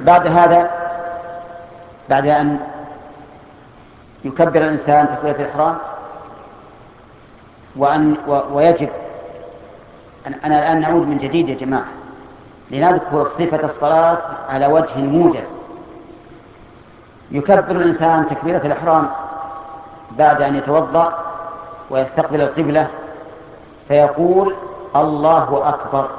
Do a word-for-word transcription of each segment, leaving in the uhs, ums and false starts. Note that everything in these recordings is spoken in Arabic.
بعد هذا، بعد أن يكبر الإنسان تكبيرة الإحرام، وأن ويجب أن أنا الآن نعود من جديد يا جماعة لنذكر صفة الصلاة على وجه موجز. يكبر الإنسان تكبيرة الإحرام بعد أن يتوضأ ويستقبل القبلة فيقول الله أكبر.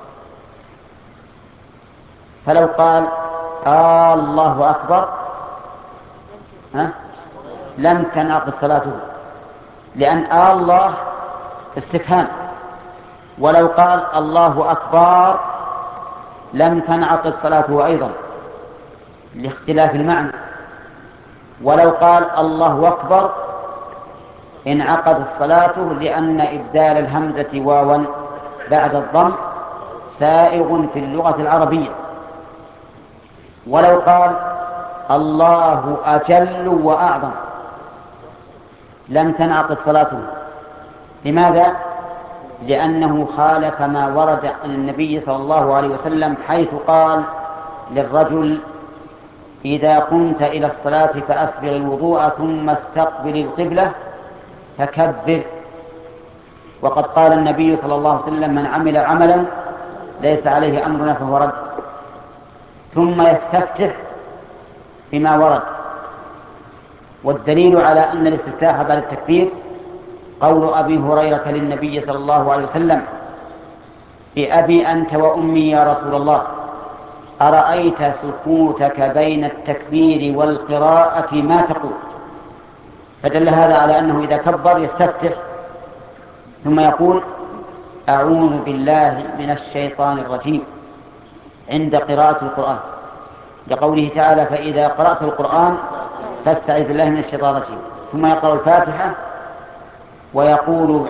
فلو قال آه الله أكبر ها؟ لم تنعقد صلاته، لأن آه الله استفهام، ولو قال الله أكبر لم تنعقد صلاته أيضا لاختلاف المعنى. ولو قال الله أكبر انعقدت صلاته، لأن إبدال الهمزة واوا بعد الضم سائغ في اللغة العربية. ولو قال الله أجل وأعظم لم تنعقد صلاته. لماذا؟ لأنه خالف ما ورد عن النبي صلى الله عليه وسلم، حيث قال للرجل إذا قمت إلى الصلاة فأسبغ الوضوء ثم استقبل القبلة فكبر. وقد قال النبي صلى الله عليه وسلم من عمل عملا ليس عليه أمرنا فهو رد. ثم يستفتح بما ورد. والدليل على أن الاستفتاح بعد التكبير قول أبي هريرة للنبي صلى الله عليه وسلم بأبي أنت وأمي يا رسول الله أرأيت سكوتك بين التكبير والقراءة ما تقول؟ فدل هذا على أنه إذا كبر يستفتح ثم يقول أعوذ بالله من الشيطان الرجيم عند قراءة القرآن، لقوله تعالى فإذا قرأت القرآن فاستعذ بالله من الشيطان الرجيم. ثم يقرأ الفاتحة ويقول